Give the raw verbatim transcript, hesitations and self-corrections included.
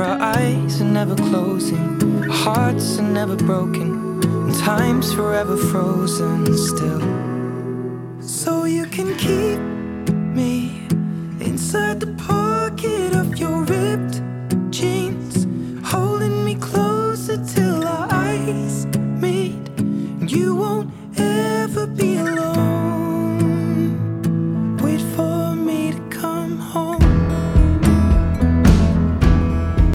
our eyes are never closing, our hearts are never broken, and time's forever frozen still. So you can keep me inside the pool.